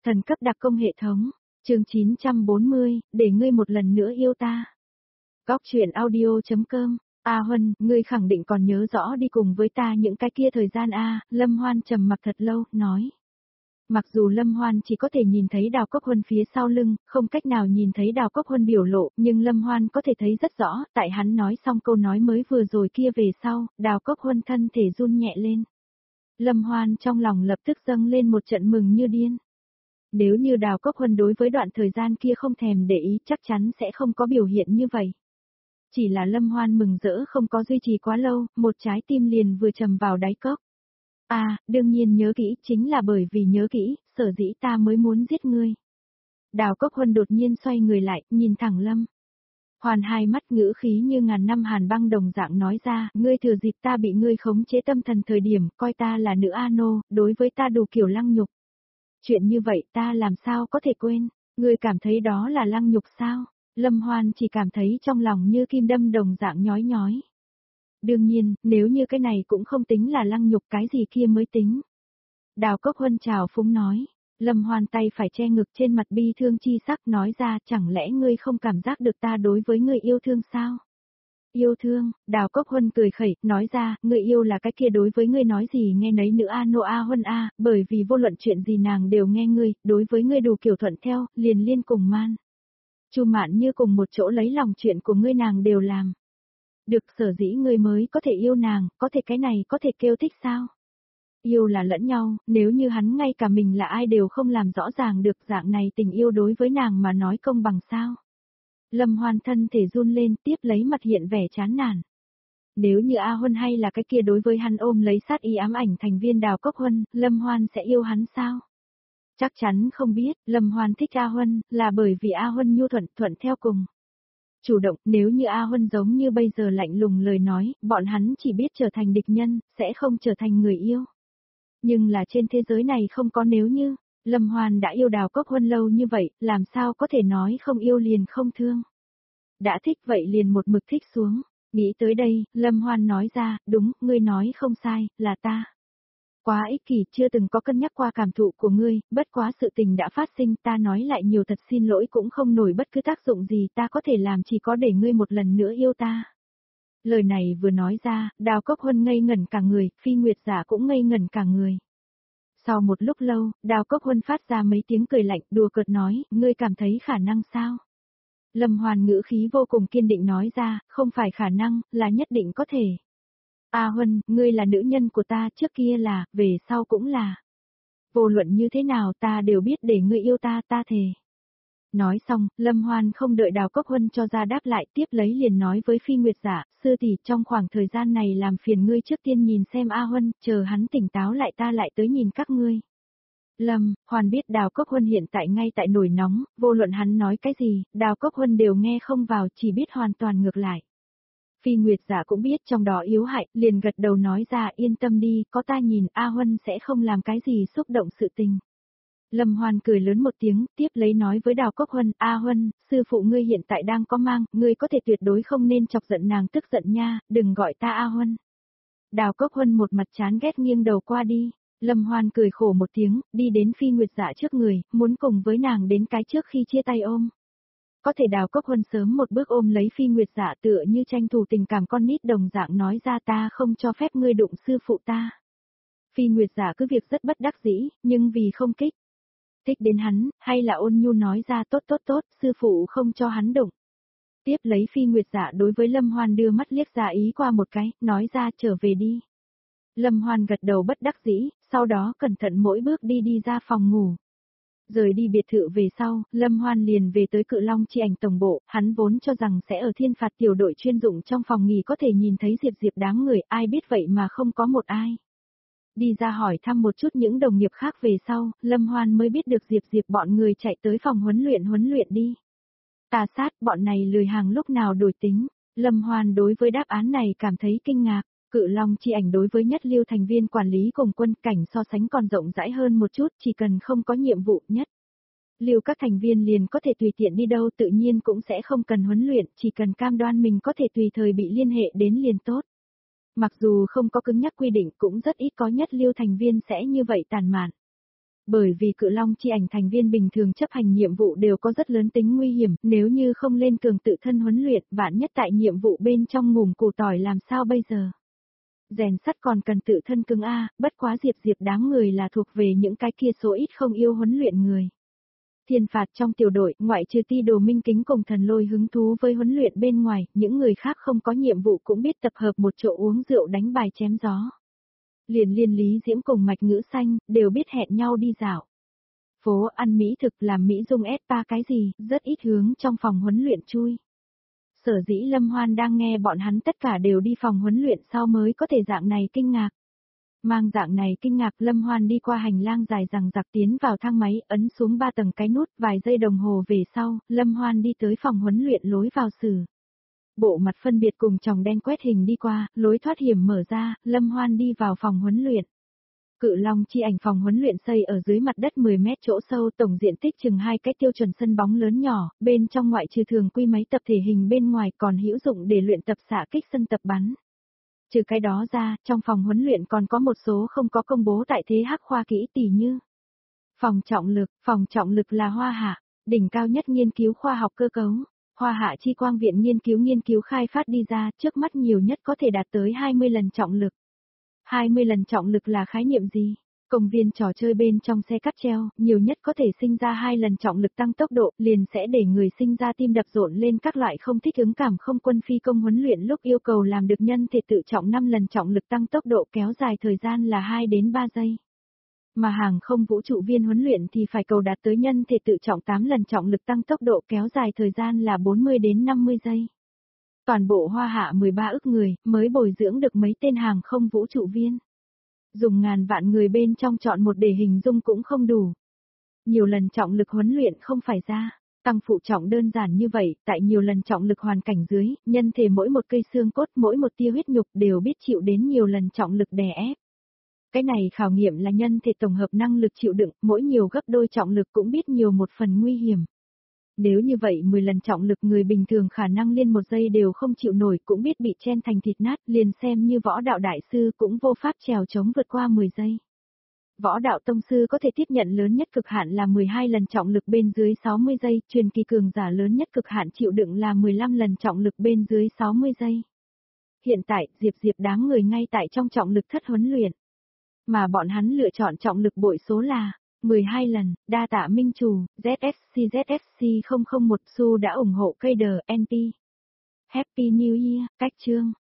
Thần cấp đặc công hệ thống, chương 940, để ngươi một lần nữa yêu ta. Góc truyện audio.com, A Huân, ngươi khẳng định còn nhớ rõ đi cùng với ta những cái kia thời gian a. Lâm Hoan trầm mặc thật lâu, nói. Mặc dù Lâm Hoan chỉ có thể nhìn thấy Đào Cốc Huân phía sau lưng, không cách nào nhìn thấy Đào Cốc Huân biểu lộ, nhưng Lâm Hoan có thể thấy rất rõ, tại hắn nói xong câu nói mới vừa rồi kia về sau, Đào Cốc Huân thân thể run nhẹ lên. Lâm Hoan trong lòng lập tức dâng lên một trận mừng như điên. Nếu như Đào Cốc Huân đối với đoạn thời gian kia không thèm để ý chắc chắn sẽ không có biểu hiện như vậy. Chỉ là Lâm Hoan mừng rỡ không có duy trì quá lâu, một trái tim liền vừa trầm vào đáy cốc. Đương nhiên nhớ kỹ, chính là bởi vì nhớ kỹ, sở dĩ ta mới muốn giết ngươi. Đào Cốc Huân đột nhiên xoay người lại, nhìn thẳng Lâm Hoan hai mắt ngữ khí như ngàn năm hàn băng đồng dạng nói ra, ngươi thừa dịp ta bị ngươi khống chế tâm thần thời điểm, coi ta là nữ A-nô, đối với ta đủ kiểu lăng nhục. Chuyện như vậy ta làm sao có thể quên, ngươi cảm thấy đó là lăng nhục sao? Lâm Hoan chỉ cảm thấy trong lòng như kim đâm đồng dạng nhói nhói. Đương nhiên, nếu như cái này cũng không tính là lăng nhục cái gì kia mới tính. Đào Cốc Huân trào phúng nói. Lâm Hoan tay phải che ngực trên mặt bi thương chi sắc nói ra, chẳng lẽ ngươi không cảm giác được ta đối với ngươi yêu thương sao? Yêu thương, Đào Cốc Huân cười khẩy, nói ra, ngươi yêu là cái kia đối với ngươi nói gì nghe nấy nữ A Huân a, bởi vì vô luận chuyện gì nàng đều nghe ngươi, đối với ngươi đủ kiểu thuận theo, liền liên cùng man. Chu Mạn Như cùng một chỗ lấy lòng chuyện của ngươi nàng đều làm. Được, sở dĩ ngươi mới có thể yêu nàng, có thể cái này có thể kêu thích sao? Yêu là lẫn nhau, nếu như hắn ngay cả mình là ai đều không làm rõ ràng được dạng này tình yêu đối với nàng mà nói công bằng sao? Lâm Hoan thân thể run lên tiếp lấy mặt hiện vẻ chán nản. Nếu như A Huân hay là cái kia đối với hắn ôm lấy sát ý ám ảnh thành viên Đào Cốc Huân, Lâm Hoan sẽ yêu hắn sao? Chắc chắn không biết, Lâm Hoan thích A Huân, là bởi vì A Huân nhu thuận theo cùng. Chủ động, nếu như A Huân giống như bây giờ lạnh lùng lời nói, bọn hắn chỉ biết trở thành địch nhân, sẽ không trở thành người yêu. Nhưng là trên thế giới này không có nếu như, Lâm Hoan đã yêu Đào Cốc Huân lâu như vậy, làm sao có thể nói không yêu liền không thương. Đã thích vậy liền một mực thích xuống, nghĩ tới đây, Lâm Hoan nói ra, đúng, ngươi nói không sai, là ta. Quá ích kỷ, chưa từng có cân nhắc qua cảm thụ của ngươi, bất quá sự tình đã phát sinh, ta nói lại nhiều thật xin lỗi cũng không nổi bất cứ tác dụng gì, ta có thể làm chỉ có để ngươi một lần nữa yêu ta. Lời này vừa nói ra, Đào Cốc Huân ngây ngẩn cả người, Phi Nguyệt Giả cũng ngây ngẩn cả người. Sau một lúc lâu, Đào Cốc Huân phát ra mấy tiếng cười lạnh, đùa cợt nói, ngươi cảm thấy khả năng sao? Lâm Hoan ngữ khí vô cùng kiên định nói ra, không phải khả năng, là nhất định có thể. A Huân, ngươi là nữ nhân của ta, trước kia là, về sau cũng là. Vô luận như thế nào ta đều biết để ngươi yêu ta, ta thề. Nói xong, Lâm Hoan không đợi Đào Cốc Huân cho ra đáp lại, tiếp lấy liền nói với Phi Nguyệt Giả, sư tỷ, trong khoảng thời gian này làm phiền ngươi trước tiên nhìn xem A Huân, chờ hắn tỉnh táo lại ta lại tới nhìn các ngươi. Lâm Hoan biết Đào Cốc Huân hiện tại ngay tại nổi nóng, vô luận hắn nói cái gì, Đào Cốc Huân đều nghe không vào, chỉ biết hoàn toàn ngược lại. Phi Nguyệt Giả cũng biết trong đó yếu hại, liền gật đầu nói ra, yên tâm đi, có ta nhìn, A Huân sẽ không làm cái gì xúc động sự tình. Lâm Hoan cười lớn một tiếng, tiếp lấy nói với Đào Cốc Huân, A Huân, sư phụ ngươi hiện tại đang có mang, ngươi có thể tuyệt đối không nên chọc giận nàng tức giận nha, đừng gọi ta A Huân. Đào Cốc Huân một mặt chán ghét nghiêng đầu qua đi, Lâm Hoan cười khổ một tiếng, đi đến Phi Nguyệt Giả trước người, muốn cùng với nàng đến cái trước khi chia tay ôm. Có thể Đào Cốc Huân sớm một bước ôm lấy Phi Nguyệt Giả tựa như tranh thủ tình cảm con nít đồng dạng nói ra ta không cho phép ngươi đụng sư phụ ta. Phi Nguyệt Giả cứ việc rất bất đắc dĩ, nhưng vì không kích thích đến hắn, hay là ôn nhu nói ra tốt, sư phụ không cho hắn đụng. Tiếp lấy Phi Nguyệt Giả đối với Lâm Hoan đưa mắt liếc ra ý qua một cái, nói ra trở về đi. Lâm Hoan gật đầu bất đắc dĩ, sau đó cẩn thận mỗi bước đi ra phòng ngủ. Rời đi biệt thự về sau, Lâm Hoan liền về tới Cự Long Chi Ảnh tổng bộ, hắn vốn cho rằng sẽ ở thiên phạt tiểu đội chuyên dụng trong phòng nghỉ có thể nhìn thấy Diệp đáng người, ai biết vậy mà không có một ai. Đi ra hỏi thăm một chút những đồng nghiệp khác về sau, Lâm Hoan mới biết được Diệp bọn người chạy tới phòng huấn luyện đi. Tà sát, bọn này lười hàng lúc nào đổi tính, Lâm Hoan đối với đáp án này cảm thấy kinh ngạc. Cự Long Chi Ảnh đối với nhất lưu thành viên quản lý cùng quân cảnh so sánh còn rộng rãi hơn một chút, chỉ cần không có nhiệm vụ nhất lưu các thành viên liền có thể tùy tiện đi đâu, tự nhiên cũng sẽ không cần huấn luyện, chỉ cần cam đoan mình có thể tùy thời bị liên hệ đến liền tốt. Mặc dù không có cứng nhắc quy định cũng rất ít có nhất lưu thành viên sẽ như vậy tàn mạn. Bởi vì Cự Long chi ảnh thành viên bình thường chấp hành nhiệm vụ đều có rất lớn tính nguy hiểm, nếu như không lên cường tự thân huấn luyện, vạn nhất tại nhiệm vụ bên trong ngủm củ tỏi làm sao bây giờ? Rèn sắt còn cần tự thân cứng a, bất quá Diệp đám người là thuộc về những cái kia số ít không yêu huấn luyện người. Thiên phạt trong tiểu đội, ngoại trừ Ti Đồ Minh Kính cùng Thần Lôi hứng thú với huấn luyện bên ngoài, những người khác không có nhiệm vụ cũng biết tập hợp một chỗ uống rượu đánh bài chém gió. Liền Liên Lý Diễm cùng Mạch Ngữ Xanh, đều biết hẹn nhau đi dạo. Phố ăn mỹ thực làm Mỹ Dung spa cái gì, rất ít hướng trong phòng huấn luyện chui. Sở dĩ Lâm Hoan đang nghe bọn hắn tất cả đều đi phòng huấn luyện sau mới có thể dạng này kinh ngạc. Mang dạng này kinh ngạc Lâm Hoan đi qua hành lang dài rằng giặc tiến vào thang máy, ấn xuống 3 tầng cái nút, vài giây đồng hồ về sau, Lâm Hoan đi tới phòng huấn luyện lối vào sử. Bộ mặt phân biệt cùng chồng đen quét hình đi qua, lối thoát hiểm mở ra, Lâm Hoan đi vào phòng huấn luyện. Cự Long chi ảnh phòng huấn luyện xây ở dưới mặt đất 10 mét chỗ sâu, tổng diện tích chừng 2 cái tiêu chuẩn sân bóng lớn nhỏ, bên trong ngoại trừ thường quy máy tập thể hình bên ngoài còn hữu dụng để luyện tập xạ kích sân tập bắn. Trừ cái đó ra, trong phòng huấn luyện còn có một số không có công bố tại thế hắc khoa kỹ tỉ như phòng trọng lực là Hoa Hạ, đỉnh cao nhất nghiên cứu khoa học cơ cấu. Hoa Hạ Chi Quang Viện nghiên cứu khai phát đi ra, trước mắt nhiều nhất có thể đạt tới 20 lần trọng lực. 20 lần trọng lực là khái niệm gì? Công viên trò chơi bên trong xe cáp treo, nhiều nhất có thể sinh ra 2 lần trọng lực tăng tốc độ, liền sẽ để người sinh ra tim đập rộn lên các loại không thích ứng cảm không quân phi công huấn luyện lúc yêu cầu làm được nhân thể tự trọng 5 lần trọng lực tăng tốc độ kéo dài thời gian là 2 đến 3 giây. Mà hàng không vũ trụ viên huấn luyện thì phải cầu đạt tới nhân thể tự trọng 8 lần trọng lực tăng tốc độ kéo dài thời gian là 40 đến 50 giây. Toàn bộ Hoa Hạ 13 ức người mới bồi dưỡng được mấy tên hàng không vũ trụ viên. Dùng ngàn vạn người bên trong chọn một để hình dung cũng không đủ. Nhiều lần trọng lực huấn luyện không phải ra, tăng phụ trọng đơn giản như vậy, tại nhiều lần trọng lực hoàn cảnh dưới, nhân thể mỗi một cây xương cốt mỗi một tia huyết nhục đều biết chịu đến nhiều lần trọng lực đè ép. Cái này khảo nghiệm là nhân thể tổng hợp năng lực chịu đựng, mỗi nhiều gấp đôi trọng lực cũng biết nhiều một phần nguy hiểm. Nếu như vậy 10 lần trọng lực người bình thường khả năng liên một giây đều không chịu nổi cũng biết bị chen thành thịt nát, liền xem như võ đạo đại sư cũng vô pháp trèo chống vượt qua 10 giây. Võ đạo tông sư có thể tiếp nhận lớn nhất cực hạn là 12 lần trọng lực bên dưới 60 giây, truyền kỳ cường giả lớn nhất cực hạn chịu đựng là 15 lần trọng lực bên dưới 60 giây. Hiện tại, Diệp đám người ngay tại trong trọng lực thất huấn luyện. Mà bọn hắn lựa chọn trọng lực bội số là 12 lần, đa tạ minh chủ, ZSC 001 Su đã ủng hộ KDNP. Happy New Year, cách chương.